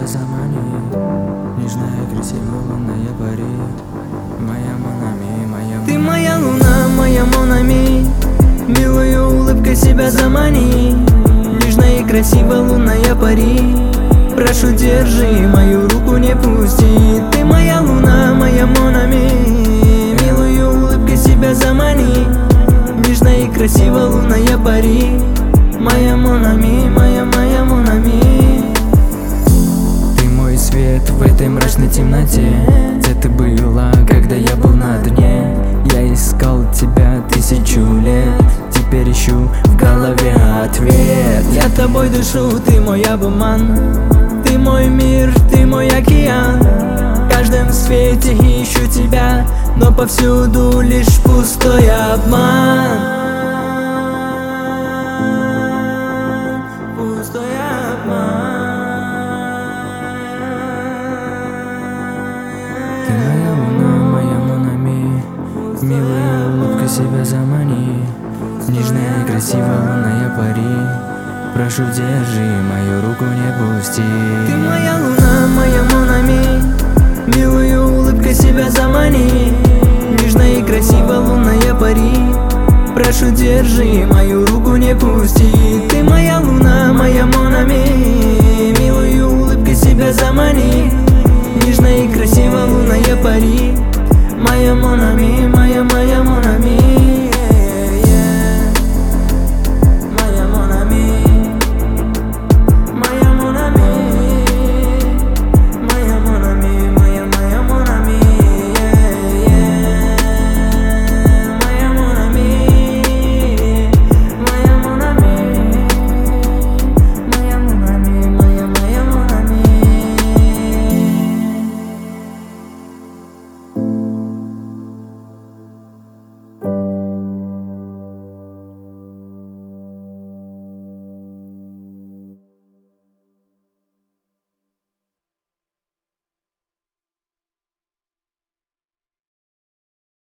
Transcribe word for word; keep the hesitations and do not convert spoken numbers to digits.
себя замани. Нежная, красивая лунная пари. Моя Монами, моя Монами. Ты моя луна, моя Монами. Милую улыбкой себя замани. Нежная и красивая лунная пари. Прошу, держи, мою руку не пусти. Ты моя луна, моя Монами. Милую улыбкой себя замани. Нежная и красивая лунная пари. Моя Монами, моя, моя Монами. Ты мой свет в этой мрачной темноте. Где ты была, когда я был на дне? Я искал тебя тысячу лет. Теперь ищу в голове ответ. Я тобой дышу, ты мой обман. Ты мой мир, ты мой океан. В каждом свете ищу тебя, но повсюду лишь пустой обман. Пустой обман. Ты моя луна, моя Монами. Милая улыбка себя замани. Нежная и красивая лунная пари. Прошу, держи, мою руку не пусти. Ты моя луна, моя Монами. Милую улыбкой себя замани. Нежная и красивая лунная пари. Прошу, держи, мою руку не пусти. Ты моя луна, моя Монами. Милую улыбкой себя замани. Нежная и красивая лунная пари. Моя Монами, моя, моя Монами.